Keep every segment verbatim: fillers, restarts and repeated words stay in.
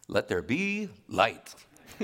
Let there be light.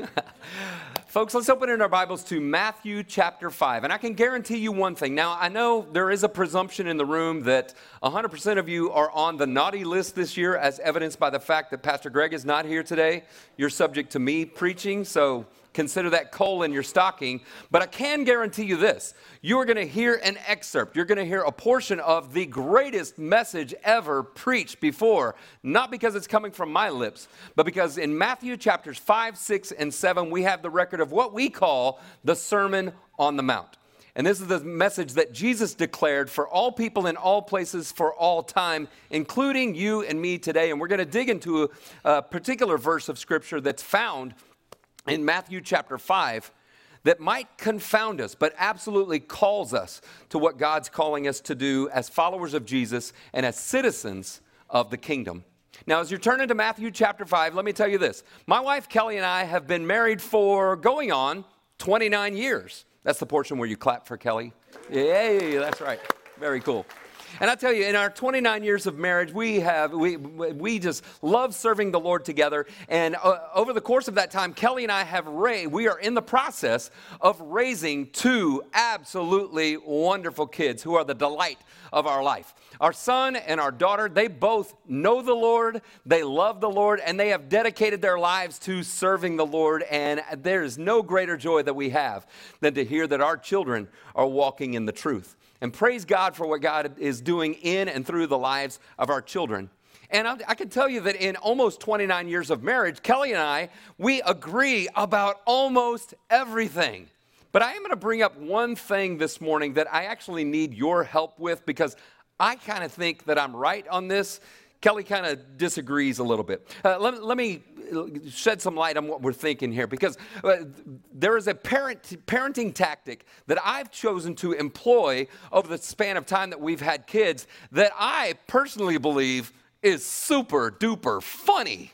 Folks, let's open in our Bibles to Matthew chapter five. And I can guarantee you one thing. Now, I know there is a presumption in the room that one hundred percent of you are on the naughty list this year, as evidenced by the fact that Pastor Greg is not here today. You're subject to me preaching, so consider that coal in your stocking. But I can guarantee you this. You are going to hear an excerpt. You're going to hear a portion of the greatest message ever preached before. Not because it's coming from my lips, but because in Matthew chapters five, six, and seven, we have the record of what we call the Sermon on the Mount. And this is the message that Jesus declared for all people in all places for all time, including you and me today. And we're going to dig into a, a particular verse of Scripture that's found in Matthew chapter five that might confound us, but absolutely calls us to what God's calling us to do as followers of Jesus and as citizens of the kingdom. Now, as you're turning to Matthew chapter five, let me tell you this. My wife, Kelly, and I have been married for going on twenty-nine years. That's the portion where you clap for Kelly. Yay, that's right. Very cool. And I tell you, in our twenty-nine years of marriage, we have we we just love serving the Lord together. And uh, over the course of that time, Kelly and I have raised, we are in the process of raising two absolutely wonderful kids who are the delight of our life. Our son and our daughter, they both know the Lord, they love the Lord, and they have dedicated their lives to serving the Lord. And there is no greater joy that we have than to hear that our children are walking in the truth. And praise God for what God is doing in and through the lives of our children. And I, I can tell you that in almost twenty-nine years of marriage, Kelly and I, we agree about almost everything. But I am going to bring up one thing this morning that I actually need your help with, because I kind of think that I'm right on this. Kelly kind of disagrees a little bit. Uh, let, let me shed some light on what we're thinking here, because uh, there is a parent, parenting tactic that I've chosen to employ over the span of time that we've had kids that I personally believe is super duper funny.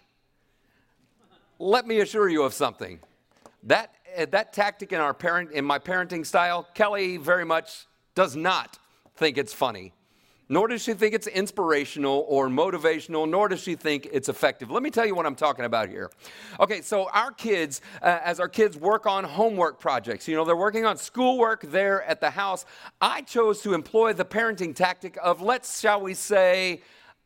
Let me assure you of something. That, uh, that tactic in, our parent, in my parenting style, Kelly very much does not think it's funny. Nor does she think it's inspirational or motivational, nor does she think it's effective. Let me tell you what I'm talking about here. Okay, so our kids, uh, as our kids work on homework projects, you know, they're working on schoolwork there at the house, I chose to employ the parenting tactic of, let's, shall we say,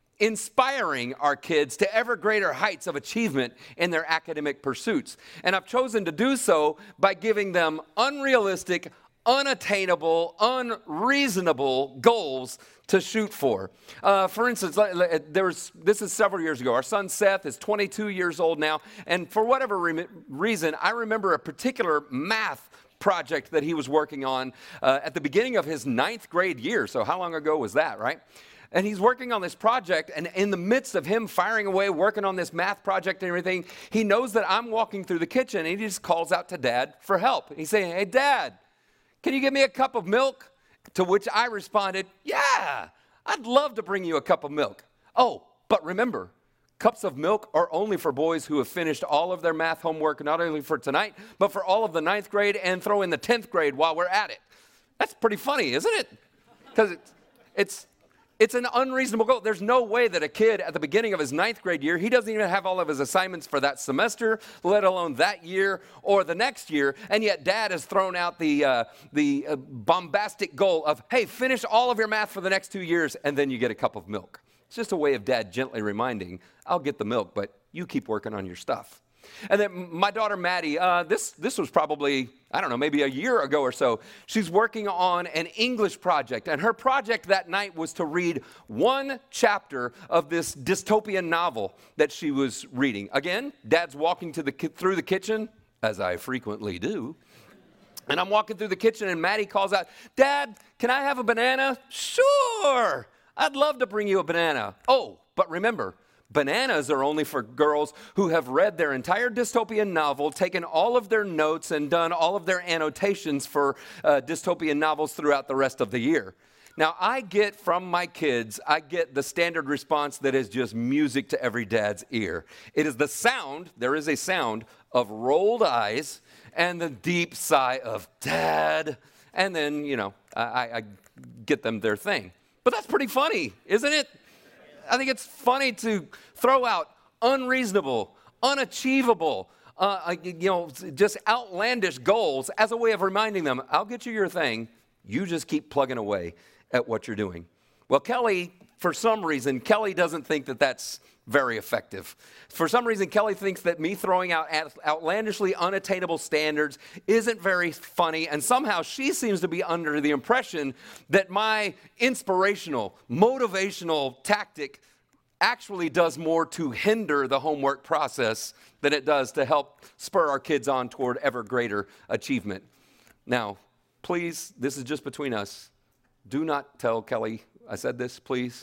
inspiring our kids to ever greater heights of achievement in their academic pursuits. And I've chosen to do so by giving them unrealistic, unattainable, unreasonable goals to shoot for. Uh, for instance, there was, this is several years ago. Our son Seth is twenty-two years old now, and for whatever re- reason, I remember a particular math project that he was working on uh, at the beginning of his ninth grade year. So how long ago was that, right? And he's working on this project, and in the midst of him firing away, working on this math project and everything, he knows that I'm walking through the kitchen, and he just calls out to Dad for help. He's saying, "Hey, Dad, can you give me a cup of milk?" To which I responded, "Yeah, I'd love to bring you a cup of milk. Oh, but remember, cups of milk are only for boys who have finished all of their math homework, not only for tonight, but for all of the ninth grade, and throw in the tenth grade while we're at it." That's pretty funny, isn't it? Because it's, it's, it's an unreasonable goal. There's no way that a kid at the beginning of his ninth grade year, he doesn't even have all of his assignments for that semester, let alone that year or the next year, and yet Dad has thrown out the, uh, the uh, bombastic goal of, hey, finish all of your math for the next two years, and then you get a cup of milk. It's just a way of Dad gently reminding, I'll get the milk, but you keep working on your stuff. And then my daughter, Maddie, uh, this, this was probably, I don't know, maybe a year ago or so. She's working on an English project, and her project that night was to read one chapter of this dystopian novel that she was reading. Again, Dad's walking to the ki- through the kitchen, as I frequently do. And I'm walking through the kitchen, and Maddie calls out, "Dad, can I have a banana?" "Sure, I'd love to bring you a banana." "Oh, but remember, bananas are only for girls who have read their entire dystopian novel, taken all of their notes, and done all of their annotations for uh, dystopian novels throughout the rest of the year." Now, I get from my kids, I get the standard response that is just music to every dad's ear. It is the sound, there is a sound, of rolled eyes and the deep sigh of, "Dad." And then, you know, I, I get them their thing. But that's pretty funny, isn't it? I think it's funny to throw out unreasonable, unachievable, uh, you know, just outlandish goals as a way of reminding them, I'll get you your thing. You just keep plugging away at what you're doing. Well, Kelly, for some reason, Kelly doesn't think that that's very effective. For some reason, Kelly thinks that me throwing out outlandishly unattainable standards isn't very funny, and somehow she seems to be under the impression that my inspirational, motivational tactic actually does more to hinder the homework process than it does to help spur our kids on toward ever greater achievement. Now, please, this is just between us. Do not tell Kelly I said this, please.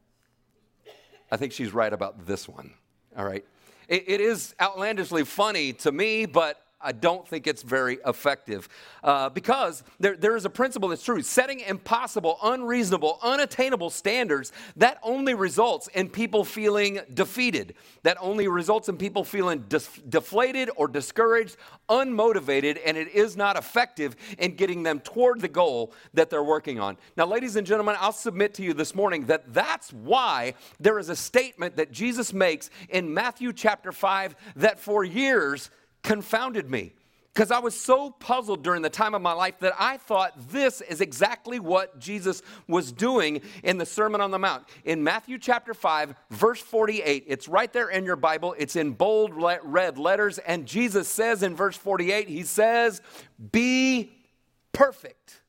I think she's right about this one, all right? It, it is outlandishly funny to me, but I don't think it's very effective uh, because there, there is a principle that's true. Setting impossible, unreasonable, unattainable standards, that only results in people feeling defeated. That only results in people feeling dis- deflated or discouraged, unmotivated, and it is not effective in getting them toward the goal that they're working on. Now, ladies and gentlemen, I'll submit to you this morning that that's why there is a statement that Jesus makes in Matthew chapter five that for years confounded me, because I was so puzzled during the time of my life that I thought this is exactly what Jesus was doing in the Sermon on the Mount. In Matthew chapter five, verse forty-eight, it's right there in your Bible. It's in bold red letters, and Jesus says in verse forty-eight, he says, "Be perfect,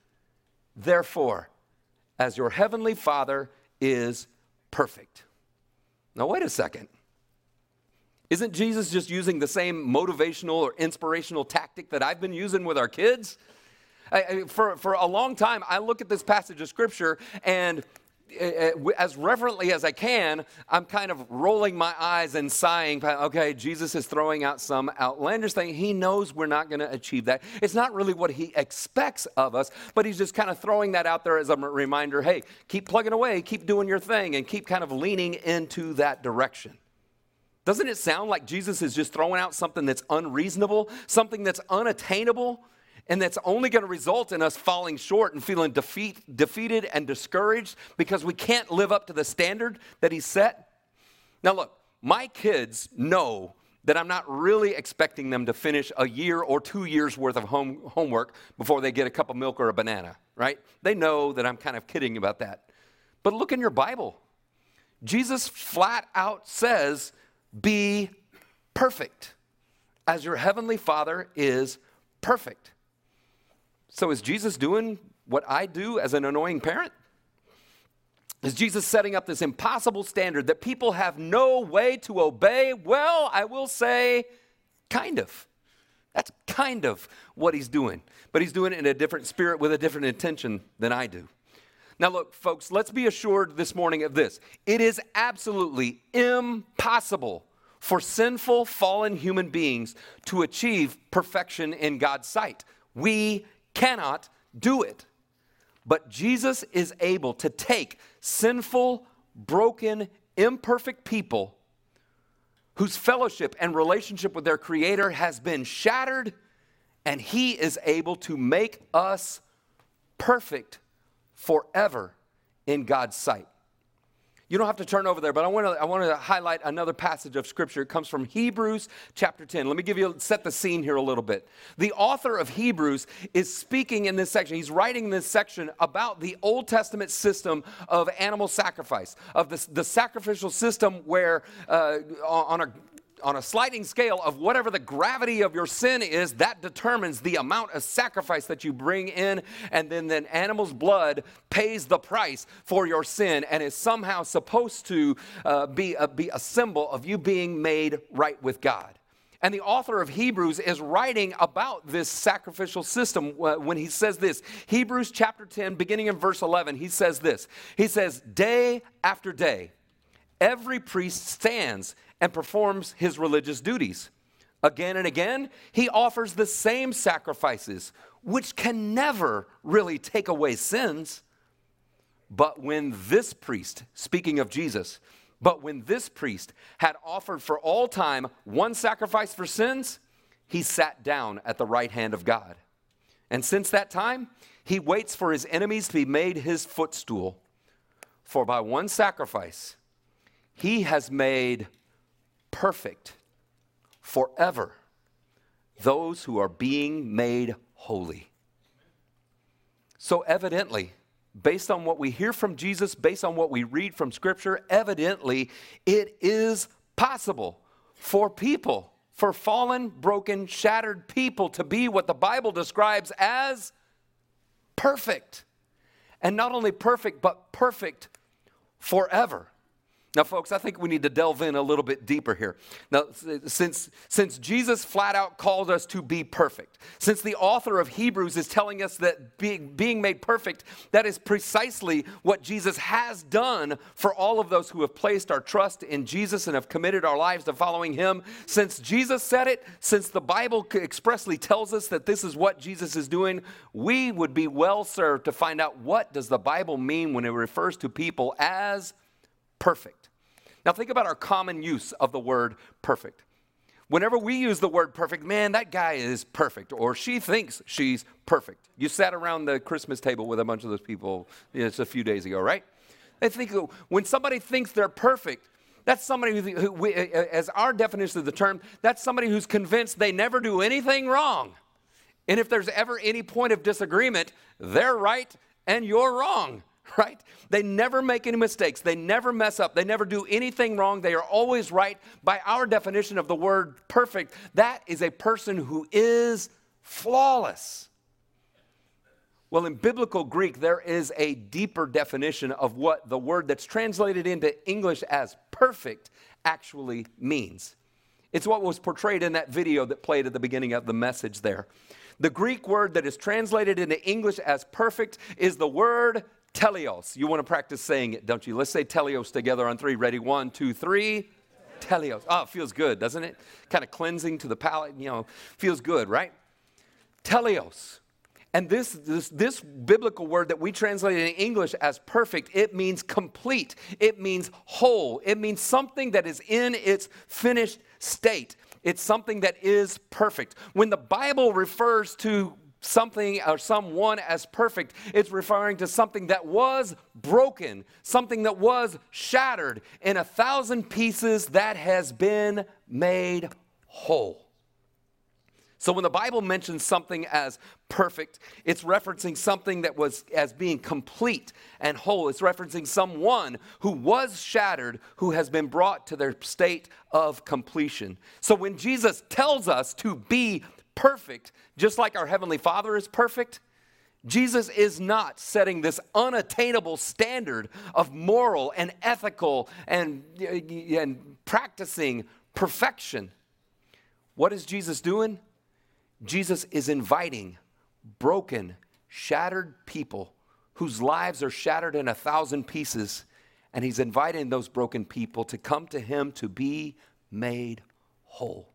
therefore, as your heavenly Father is perfect." Now, wait a second. Isn't Jesus just using the same motivational or inspirational tactic that I've been using with our kids? I, I, for, for a long time, I look at this passage of Scripture, and uh, as reverently as I can, I'm kind of rolling my eyes and sighing, okay, Jesus is throwing out some outlandish thing. He knows we're not going to achieve that. It's not really what he expects of us, but he's just kind of throwing that out there as a reminder, hey, keep plugging away, keep doing your thing, and keep kind of leaning into that direction. Doesn't it sound like Jesus is just throwing out something that's unreasonable, something that's unattainable, and that's only going to result in us falling short and feeling defeat, defeated and discouraged because we can't live up to the standard that he set? Now look, my kids know that I'm not really expecting them to finish a year or two years worth of home, homework before they get a cup of milk or a banana, right? They know that I'm kind of kidding about that. But look in your Bible. Jesus flat out says, be perfect, as your heavenly Father is perfect. So is Jesus doing what I do as an annoying parent? Is Jesus setting up this impossible standard that people have no way to obey? Well, I will say, kind of. That's kind of what he's doing. But he's doing it in a different spirit with a different intention than I do. Now look, folks, let's be assured this morning of this. It is absolutely impossible for sinful, fallen human beings to achieve perfection in God's sight. We cannot do it. But Jesus is able to take sinful, broken, imperfect people whose fellowship and relationship with their Creator has been shattered, and he is able to make us perfect forever in God's sight. You don't have to turn over there, but I want to I want to highlight another passage of Scripture. It comes from Hebrews chapter ten. Let me give you set the scene here a little bit. The author of Hebrews is speaking in this section. He's writing in this section about the Old Testament system of animal sacrifice, of the, the sacrificial system where uh, on a On a sliding scale of whatever the gravity of your sin is, that determines the amount of sacrifice that you bring in, and then the animal's blood pays the price for your sin and is somehow supposed to uh, be, a, be a symbol of you being made right with God. And the author of Hebrews is writing about this sacrificial system when he says this. Hebrews chapter ten, beginning in verse eleven, he says this. He says, day after day, every priest stands and performs his religious duties. Again and again, he offers the same sacrifices, which can never really take away sins. But when this priest, speaking of Jesus, but when this priest had offered for all time one sacrifice for sins, he sat down at the right hand of God. And since that time, he waits for his enemies to be made his footstool. For by one sacrifice, he has made perfect forever those who are being made holy. So evidently, based on what we hear from Jesus, based on what we read from Scripture, evidently it is possible for people, for fallen, broken, shattered people to be what the Bible describes as perfect. And not only perfect, but perfect forever. Now, folks, I think we need to delve in a little bit deeper here. Now, since, since Jesus flat out called us to be perfect, since the author of Hebrews is telling us that being, being made perfect, that is precisely what Jesus has done for all of those who have placed our trust in Jesus and have committed our lives to following him. Since Jesus said it, since the Bible expressly tells us that this is what Jesus is doing, we would be well served to find out what does the Bible mean when it refers to people as perfect. Now think about our common use of the word perfect. Whenever we use the word perfect, man, that guy is perfect, or she thinks she's perfect. You sat around the Christmas table with a bunch of those people just a few days ago, right? They think when somebody thinks they're perfect, that's somebody who, who we, as our definition of the term, that's somebody who's convinced they never do anything wrong. And if there's ever any point of disagreement, they're right and you're wrong. Right? They never make any mistakes. They never mess up. They never do anything wrong. They are always right. By our definition of the word perfect, that is a person who is flawless. Well, in biblical Greek, there is a deeper definition of what the word that's translated into English as perfect actually means. It's what was portrayed in that video that played at the beginning of the message there. The Greek word that is translated into English as perfect is the word teleos. You want to practice saying it, don't you? Let's say teleos together on three. Ready? One, two, three. Teleos. Oh, it feels good, doesn't it? Kind of cleansing to the palate, you know, feels good, right? Teleos. And this, this, this biblical word that we translated in English as perfect, it means complete. It means whole. It means something that is in its finished state. It's something that is perfect. When the Bible refers to something or someone as perfect, it's referring to something that was broken, something that was shattered in a thousand pieces that has been made whole. So when the Bible mentions something as perfect, it's referencing something that was as being complete and whole. It's referencing someone who was shattered, who has been brought to their state of completion. So when Jesus tells us to be perfect, just like our Heavenly Father is perfect, Jesus is not setting this unattainable standard of moral and ethical and, and practicing perfection. What is Jesus doing? Jesus is inviting broken, shattered people whose lives are shattered in a thousand pieces, and he's inviting those broken people to come to him to be made whole.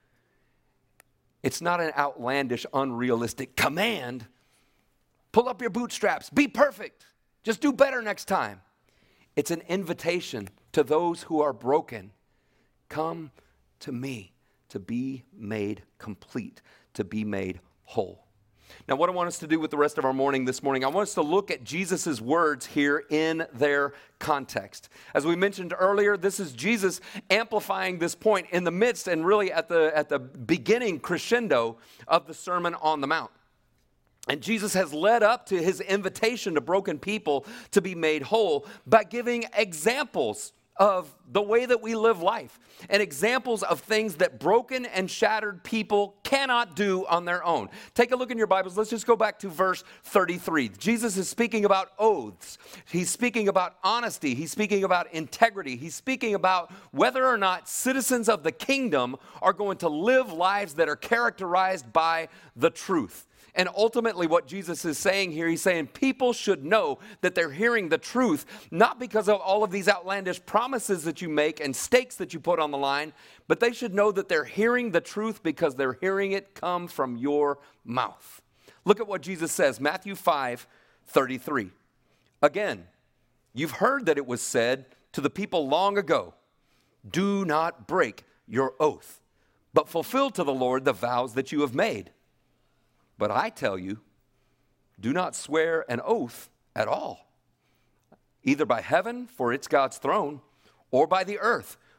It's not an outlandish, unrealistic command. Pull up your bootstraps. Be perfect. Just do better next time. It's an invitation to those who are broken. Come to me to be made complete, to be made whole. Now, what I want us to do with the rest of our morning this morning, I want us to look at Jesus' words here in their context. As we mentioned earlier, this is Jesus amplifying this point in the midst and really at the, at the beginning crescendo of the Sermon on the Mount. And Jesus has led up to his invitation to broken people to be made whole by giving examples of the way that we live life and examples of things that broken and shattered people cannot do on their own. Take a look in your Bibles. Let's just go back to verse thirty-three. Jesus is speaking about oaths. He's speaking about honesty. He's speaking about integrity. He's speaking about whether or not citizens of the kingdom are going to live lives that are characterized by the truth. And ultimately what Jesus is saying here, he's saying people should know that they're hearing the truth, not because of all of these outlandish promises that you make and stakes that you put on the line, but they should know that they're hearing the truth because they're hearing it come from your mouth. Look at what Jesus says, Matthew five thirty-three. Again, you've heard that it was said to the people long ago, do not break your oath, but fulfill to the Lord the vows that you have made. But I tell you, do not swear an oath at all, either by heaven, for it's God's throne, or by the earth,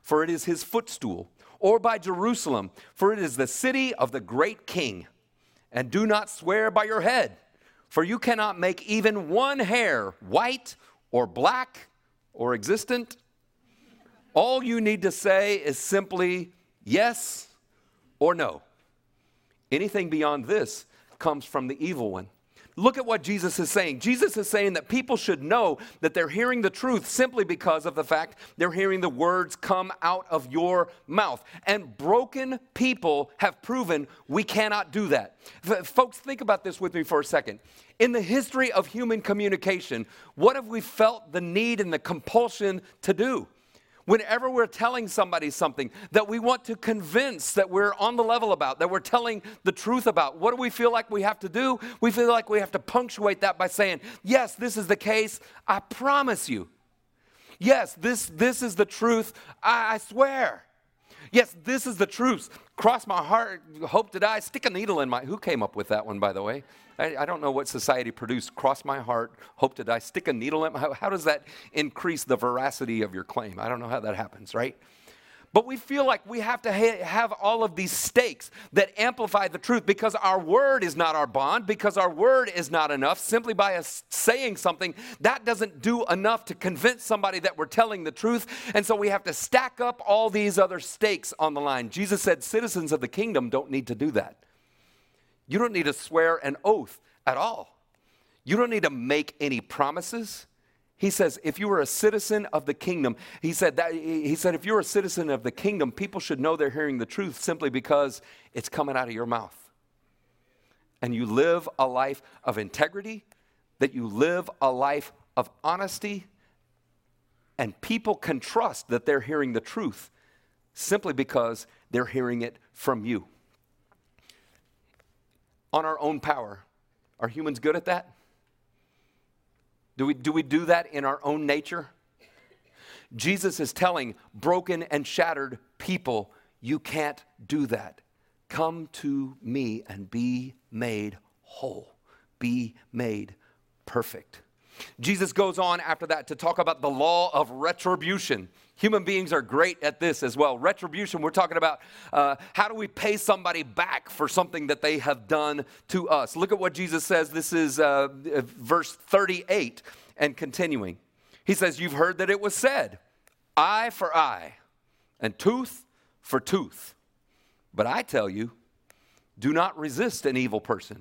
for it is his footstool, or by Jerusalem, for it is the city of the great king. And do not swear by your head, for you cannot make even one hair white or black or existent. All you need to say is simply yes or no. Anything beyond this comes from the evil one. Look at what Jesus is saying. Jesus is saying that people should know that they're hearing the truth simply because of the fact they're hearing the words come out of your mouth. And broken people have proven we cannot do that. F- folks, think about this with me for a second. In the history of human communication, what have we felt the need and the compulsion to do? Whenever we're telling somebody something that we want to convince that we're on the level about, that we're telling the truth about, what do we feel like we have to do? We feel like we have to punctuate that by saying, yes, this is the case, I promise you. Yes, this, this is the truth, I, I swear. Yes, this is the truth. Cross my heart, hope to die, stick a needle in my... Who came up with that one, by the way? I, I don't know what society produced. Cross my heart, hope to die, stick a needle in my... How, how does that increase the veracity of your claim? I don't know how that happens, right? But we feel like we have to ha- have all of these stakes that amplify the truth because our word is not our bond, because our word is not enough. Simply by us saying something, that doesn't do enough to convince somebody that we're telling the truth. And so we have to stack up all these other stakes on the line. Jesus said citizens of the kingdom don't need to do that. You don't need to swear an oath at all. You don't need to make any promises. He says, if you were a citizen of the kingdom, he said that he said, if you're a citizen of the kingdom, people should know they're hearing the truth simply because it's coming out of your mouth. And you live a life of integrity, that you live a life of honesty, and people can trust that they're hearing the truth simply because they're hearing it from you. On our own power, are humans good at that? Do we, do we do that in our own nature? Jesus is telling broken and shattered people, you can't do that. Come to me and be made whole. Be made perfect. Jesus goes on after that to talk about the law of retribution. Human beings are great at this as well. Retribution, we're talking about uh, how do we pay somebody back for something that they have done to us. Look at what Jesus says. This is uh, verse thirty-eight and continuing. He says, you've heard that it was said, eye for eye and tooth for tooth. But I tell you, do not resist an evil person.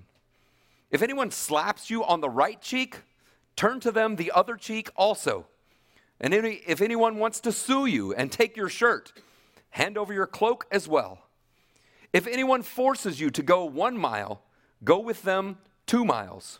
If anyone slaps you on the right cheek, turn to them the other cheek also. And any, if anyone wants to sue you and take your shirt, hand over your cloak as well. If anyone forces you to go one mile, go with them two miles.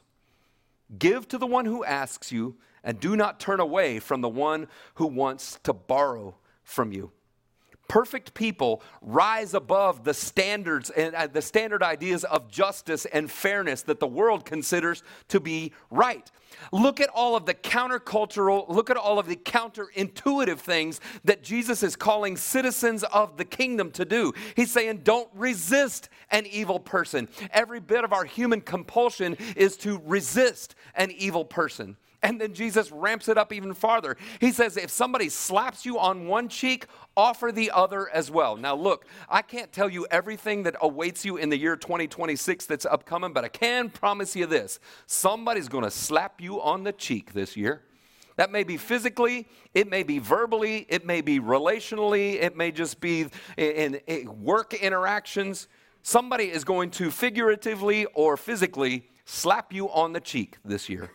Give to the one who asks you, and do not turn away from the one who wants to borrow from you. Perfect people rise above the standards and uh, the standard ideas of justice and fairness that the world considers to be right. Look at all of the countercultural, look at all of the counterintuitive things that Jesus is calling citizens of the kingdom to do. He's saying, don't resist an evil person. Every bit of our human compulsion is to resist an evil person. And then Jesus ramps it up even farther. He says, if somebody slaps you on one cheek, offer the other as well. Now look, I can't tell you everything that awaits you in the year twenty twenty-six that's upcoming, but I can promise you this. Somebody's going to slap you on the cheek this year. That may be physically, it may be verbally, it may be relationally, it may just be in, in work interactions. Somebody is going to figuratively or physically slap you on the cheek this year.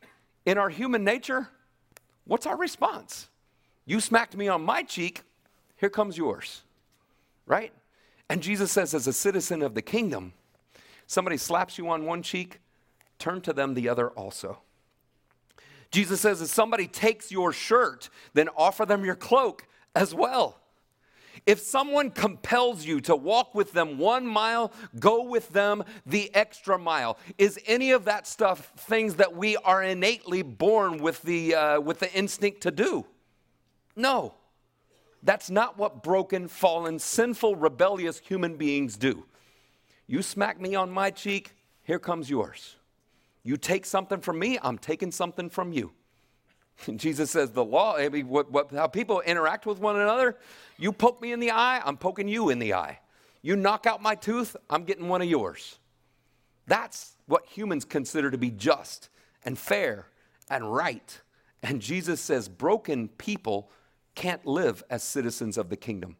In our human nature, what's our response? You smacked me on my cheek, here comes yours, right? And Jesus says, as a citizen of the kingdom, somebody slaps you on one cheek, turn to them the other also. Jesus says, if somebody takes your shirt, then offer them your cloak as well. If someone compels you to walk with them one mile, go with them the extra mile. Is any of that stuff things that we are innately born with the, uh, with the instinct to do? No. That's not what broken, fallen, sinful, rebellious human beings do. You smack me on my cheek, here comes yours. You take something from me, I'm taking something from you. Jesus says the law, I mean, what, what, how people interact with one another, you poke me in the eye, I'm poking you in the eye. You knock out my tooth, I'm getting one of yours. That's what humans consider to be just and fair and right. And Jesus says broken people can't live as citizens of the kingdom.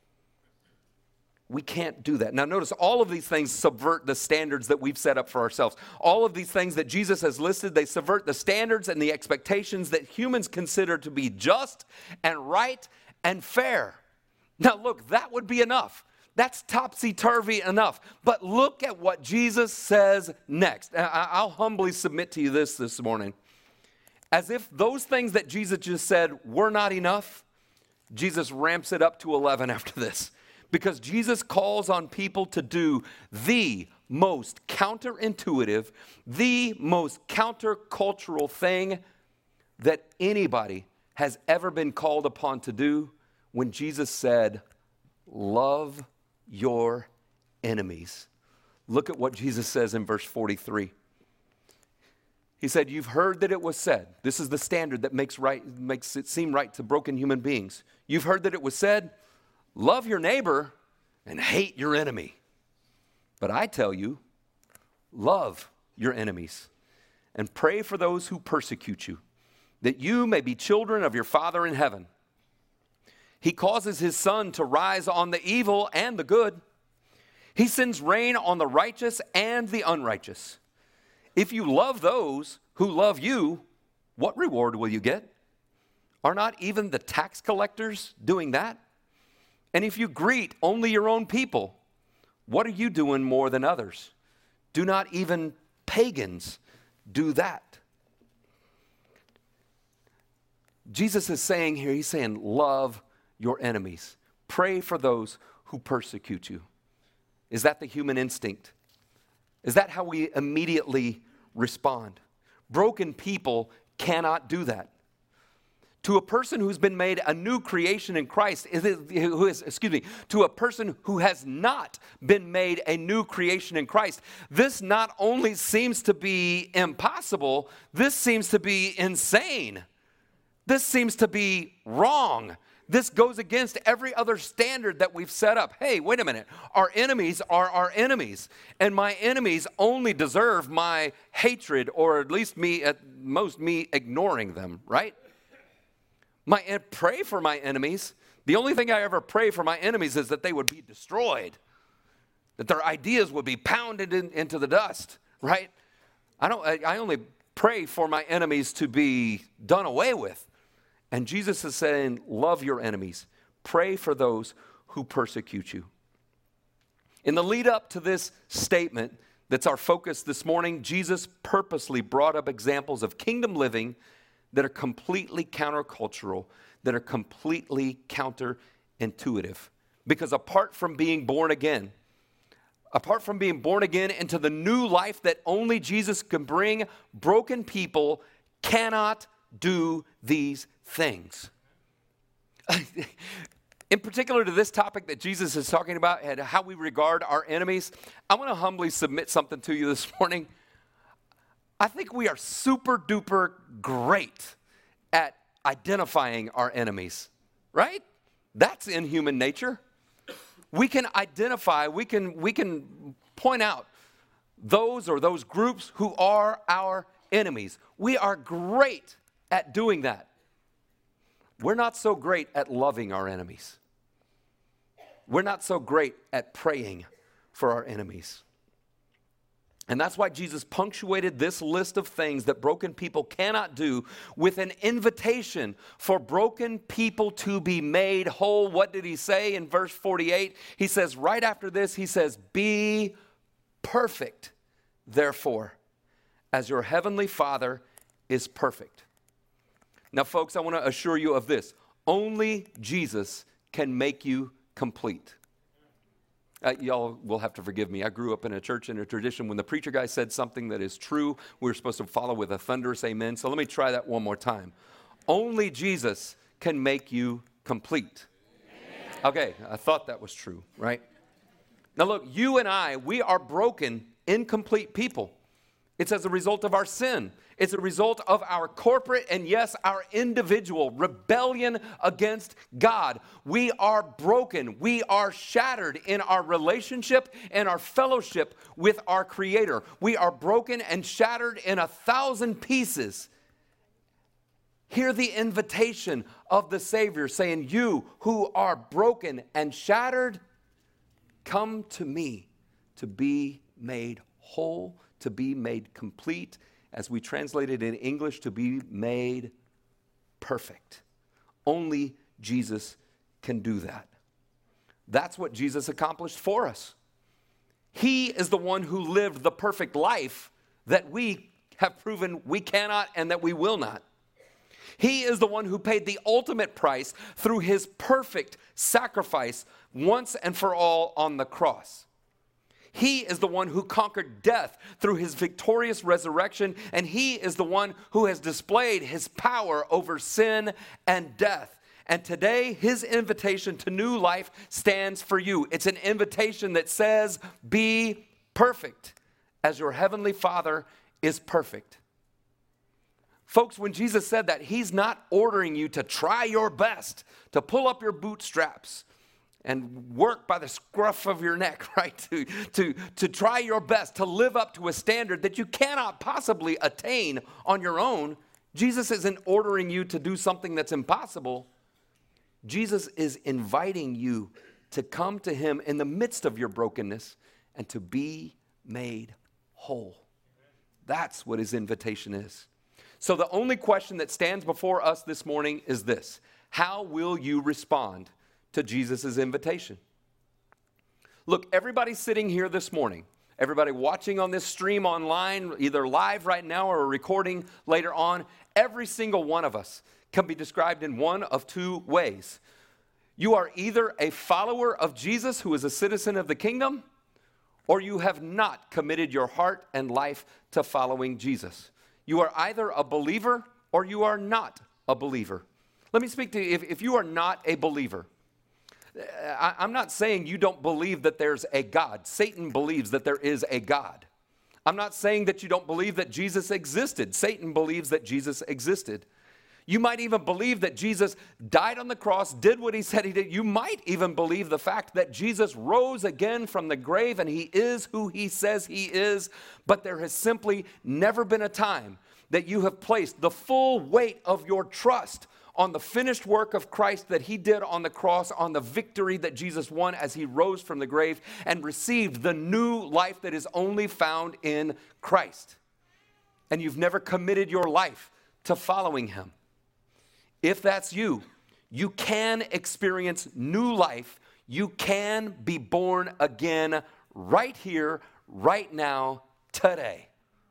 We can't do that. Now notice all of these things subvert the standards that we've set up for ourselves. All of these things that Jesus has listed, they subvert the standards and the expectations that humans consider to be just and right and fair. Now look, that would be enough. That's topsy-turvy enough. But look at what Jesus says next. I'll humbly submit to you this this morning. As if those things that Jesus just said were not enough, Jesus ramps it up to eleven after this. Because Jesus calls on people to do the most counterintuitive, the most countercultural thing that anybody has ever been called upon to do when Jesus said, love your enemies. Look at what Jesus says in verse forty-three. He said, you've heard that it was said. This is the standard that makes right, makes it seem right to broken human beings. You've heard that it was said, love your neighbor and hate your enemy. But I tell you, love your enemies and pray for those who persecute you, that you may be children of your Father in heaven. He causes his sun to rise on the evil and the good. He sends rain on the righteous and the unrighteous. If you love those who love you, what reward will you get? Are not even the tax collectors doing that? And if you greet only your own people, what are you doing more than others? Do not even pagans do that? Jesus is saying here, he's saying, love your enemies. Pray for those who persecute you. Is that the human instinct? Is that how we immediately respond? Broken people cannot do that. To a person who's been made a new creation in Christ, who is, excuse me, to a person who has not been made a new creation in Christ, this not only seems to be impossible, this seems to be insane. This seems to be wrong. This goes against every other standard that we've set up. Hey, wait a minute. Our enemies are our enemies, and my enemies only deserve my hatred, or at least me, at most me ignoring them, right? My, pray for my enemies. The only thing I ever pray for my enemies is that they would be destroyed, that their ideas would be pounded in, into the dust, right? I don't. I, I only pray for my enemies to be done away with. And Jesus is saying, love your enemies. Pray for those who persecute you. In the lead up to this statement that's our focus this morning, Jesus purposely brought up examples of kingdom living that are completely countercultural, that are completely counterintuitive. Because apart from being born again, apart from being born again into the new life that only Jesus can bring, broken people cannot do these things. In particular to this topic that Jesus is talking about and how we regard our enemies, I want to humbly submit something to you this morning. I think we are super duper great at identifying our enemies, right? That's in human nature. We can identify, we can, we can point out those or those groups who are our enemies. We are great at doing that. We're not so great at loving our enemies. We're not so great at praying for our enemies. And that's why Jesus punctuated this list of things that broken people cannot do with an invitation for broken people to be made whole. What did he say in verse forty-eight? He says, right after this, he says, be perfect, therefore, as your heavenly Father is perfect. Now, folks, I want to assure you of this. Only Jesus can make you complete. Uh, y'all will have to forgive me. I grew up in a church in a tradition when the preacher guy said something that is true, we were supposed to follow with a thunderous amen. So let me try that one more time. Only Jesus can make you complete. Okay, I thought that was true, right? Now look, you and I, we are broken, incomplete people. It's as a result of our sin. It's a result of our corporate and, yes, our individual rebellion against God. We are broken. We are shattered in our relationship and our fellowship with our Creator. We are broken and shattered in a thousand pieces. Hear the invitation of the Savior saying, you who are broken and shattered, come to me to be made whole, to be made complete, as we translate it in English, to be made perfect. Only Jesus can do that. That's what Jesus accomplished for us. He is the one who lived the perfect life that we have proven we cannot and that we will not. He is the one who paid the ultimate price through his perfect sacrifice once and for all on the cross. He is the one who conquered death through his victorious resurrection, and he is the one who has displayed his power over sin and death. And today, his invitation to new life stands for you. It's an invitation that says, be perfect as your heavenly Father is perfect. Folks, when Jesus said that, he's not ordering you to try your best, to pull up your bootstraps and work by the scruff of your neck, right? To, to, to try your best to live up to a standard that you cannot possibly attain on your own. Jesus isn't ordering you to do something that's impossible. Jesus is inviting you to come to him in the midst of your brokenness and to be made whole. That's what his invitation is. So the only question that stands before us this morning is this: how will you respond to Jesus' invitation? Look, everybody sitting here this morning, everybody watching on this stream online, either live right now or a recording later on, every single one of us can be described in one of two ways. You are either a follower of Jesus who is a citizen of the kingdom, or you have not committed your heart and life to following Jesus. You are either a believer or you are not a believer. Let me speak to you. If, if you are not a believer, I, I'm not saying you don't believe that there's a God. Satan believes that there is a God. I'm not saying that you don't believe that Jesus existed. Satan believes that Jesus existed. You might even believe that Jesus died on the cross, did what he said he did. You might even believe the fact that Jesus rose again from the grave and he is who he says he is. But there has simply never been a time that you have placed the full weight of your trust on the finished work of Christ that he did on the cross, on the victory that Jesus won as he rose from the grave and received the new life that is only found in Christ. And you've never committed your life to following him. If that's you, you can experience new life. You can be born again right here, right now, today.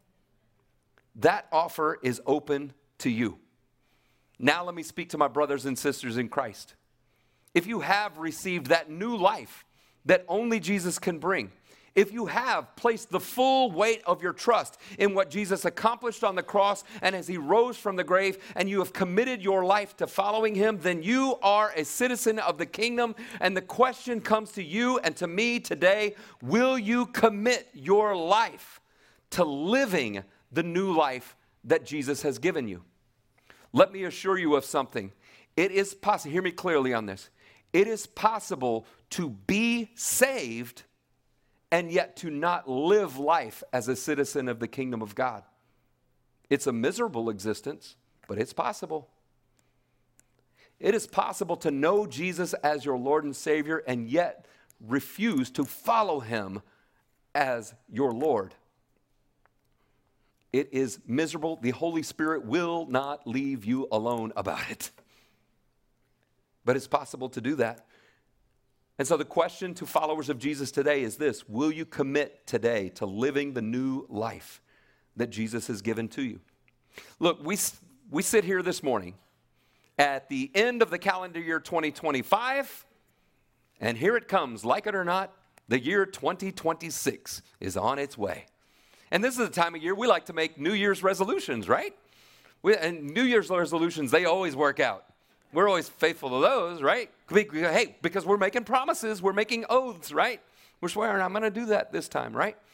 That offer is open to you. Now let me speak to my brothers and sisters in Christ. If you have received that new life that only Jesus can bring, if you have placed the full weight of your trust in what Jesus accomplished on the cross and as he rose from the grave, and you have committed your life to following him, then you are a citizen of the kingdom. And the question comes to you and to me today: will you commit your life to living the new life that Jesus has given you? Let me assure you of something. It is possible, hear me clearly on this. It is possible to be saved and yet to not live life as a citizen of the kingdom of God. It's a miserable existence, but it's possible. It is possible to know Jesus as your Lord and Savior and yet refuse to follow him as your Lord. It is miserable. The Holy Spirit will not leave you alone about it. But it's possible to do that. And so the question to followers of Jesus today is this: will you commit today to living the new life that Jesus has given to you? Look, we, we sit here this morning at the end of the calendar year twenty twenty-five, and here it comes, like it or not, the year twenty twenty-six is on its way. And this is the time of year we like to make New Year's resolutions, right? We, and New Year's resolutions, they always work out. We're always faithful to those, right? Hey, because we're making promises, we're making oaths, right? We're swearing, I'm going to do that this time, right?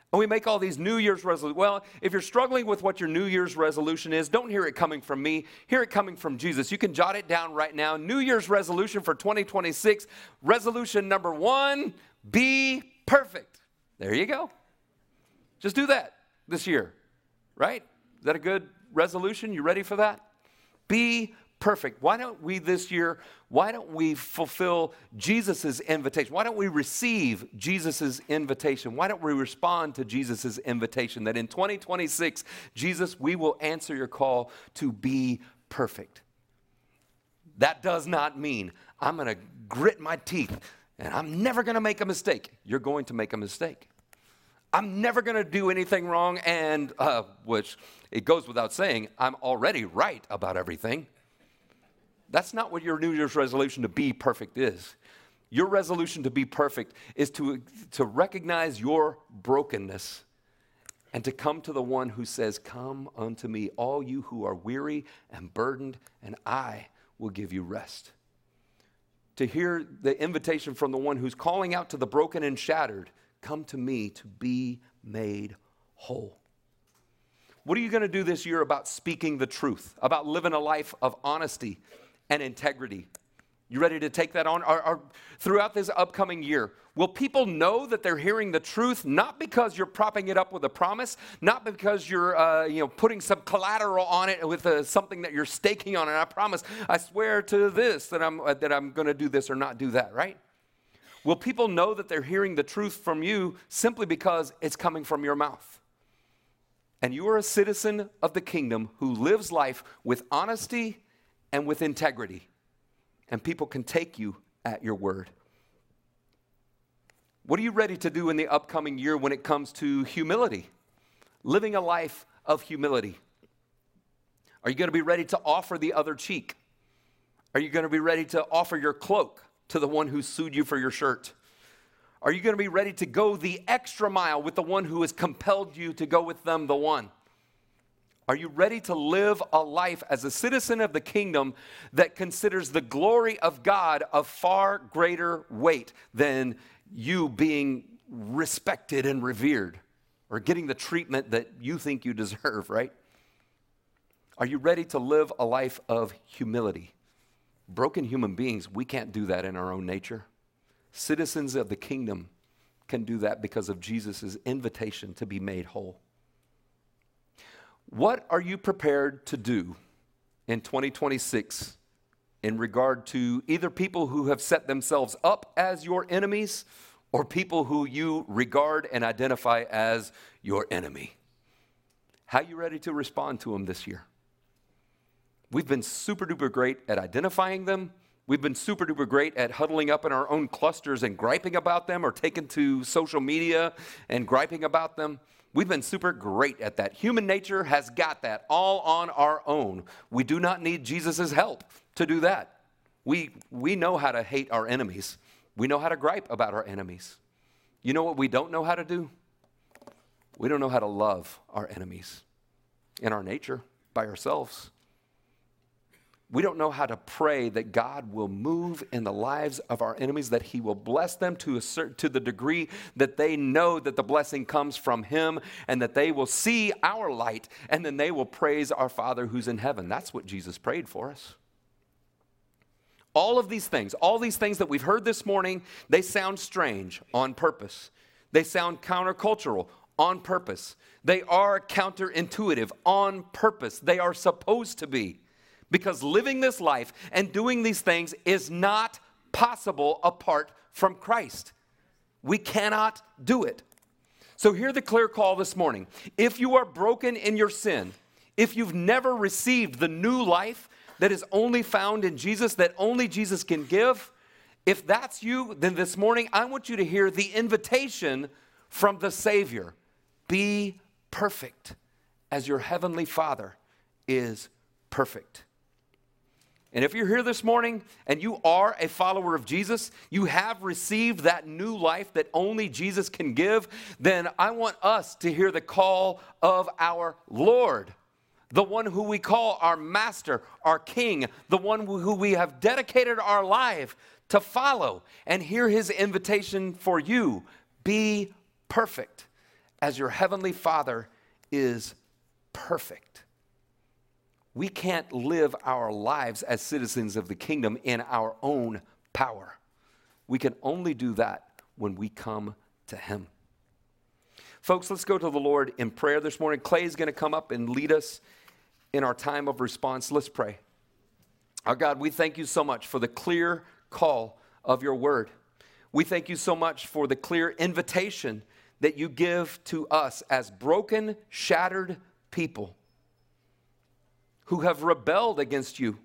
And we make all these New Year's resolutions. Well, if you're struggling with what your New Year's resolution is, don't hear it coming from me. Hear it coming from Jesus. You can jot it down right now. New Year's resolution for twenty twenty-six. Resolution number one, be perfect. There you go. Just do that this year, right? Is that a good resolution? You ready for that? Be perfect. Why don't we this year, why don't we fulfill Jesus' invitation? Why don't we receive Jesus' invitation? Why don't we respond to Jesus' invitation that in twenty twenty-six, Jesus, we will answer your call to be perfect. That does not mean I'm going to grit my teeth and I'm never going to make a mistake. You're going to make a mistake. I'm never going to do anything wrong, and uh, which it goes without saying, I'm already right about everything. That's not what your New Year's resolution to be perfect is. Your resolution to be perfect is to, to recognize your brokenness and to come to the one who says, come unto me, all you who are weary and burdened, and I will give you rest. To hear the invitation from the one who's calling out to the broken and shattered, come to me to be made whole. What are you going to do this year about speaking the truth, about living a life of honesty and integrity? You ready to take that on? Or, or throughout this upcoming year, will people know that they're hearing the truth, not because you're propping it up with a promise, not because you're uh, you know, putting some collateral on it with uh, something that you're staking on, and I promise, I swear to this that I'm, uh, that I'm going to do this or not do that, right? Will people know that they're hearing the truth from you simply because it's coming from your mouth? And you are a citizen of the kingdom who lives life with honesty and with integrity. And people can take you at your word. What are you ready to do in the upcoming year when it comes to humility? Living a life of humility. Are you going to be ready to offer the other cheek? Are you going to be ready to offer your cloak to the one who sued you for your shirt? Are you going to be ready to go the extra mile with the one who has compelled you to go with them, the one? Are you ready to live a life as a citizen of the kingdom that considers the glory of God of far greater weight than you being respected and revered or getting the treatment that you think you deserve, right? Are you ready to live a life of humility? Broken human beings, we can't do that in our own nature. Citizens of the kingdom can do that because of Jesus' invitation to be made whole. What are you prepared to do in twenty twenty-six in regard to either people who have set themselves up as your enemies or people who you regard and identify as your enemy? How are you ready to respond to them this year? We've been super duper great at identifying them. We've been super duper great at huddling up in our own clusters and griping about them, or taking to social media and griping about them. We've been super great at that. Human nature has got that all on our own. We do not need Jesus' help to do that. We, we know how to hate our enemies. We know how to gripe about our enemies. You know what we don't know how to do? We don't know how to love our enemies in our nature by ourselves. We don't know how to pray that God will move in the lives of our enemies, that he will bless them to a certain, to the degree that they know that the blessing comes from him, and that they will see our light, and then they will praise our Father who's in heaven. That's what Jesus prayed for us. All of these things, all these things that we've heard this morning, they sound strange on purpose. They sound countercultural on purpose. They are counterintuitive on purpose. They are supposed to be. Because living this life and doing these things is not possible apart from Christ. We cannot do it. So hear the clear call this morning. If you are broken in your sin, if you've never received the new life that is only found in Jesus, that only Jesus can give, if that's you, then this morning I want you to hear the invitation from the Savior. Be perfect as your heavenly Father is perfect. And if you're here this morning and you are a follower of Jesus, you have received that new life that only Jesus can give, then I want us to hear the call of our Lord, the one who we call our Master, our King, the one who we have dedicated our life to follow, and hear his invitation for you. Be perfect as your heavenly Father is perfect. We can't live our lives as citizens of the kingdom in our own power. We can only do that when we come to him. Folks, let's go to the Lord in prayer this morning. Clay is going to come up and lead us in our time of response. Let's pray. Our God, we thank you so much for the clear call of your word. We thank you so much for the clear invitation that you give to us as broken, shattered people who have rebelled against you,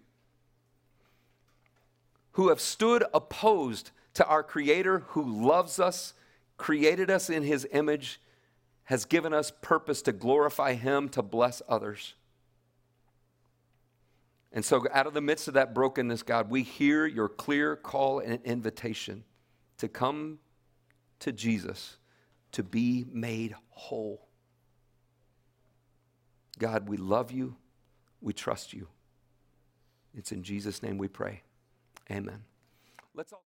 who have stood opposed to our Creator who loves us, created us in his image, has given us purpose to glorify him, to bless others. And so out of the midst of that brokenness, God, we hear your clear call and invitation to come to Jesus, to be made whole. God, we love you. We trust you. It's in Jesus' name we pray. Amen. Let's all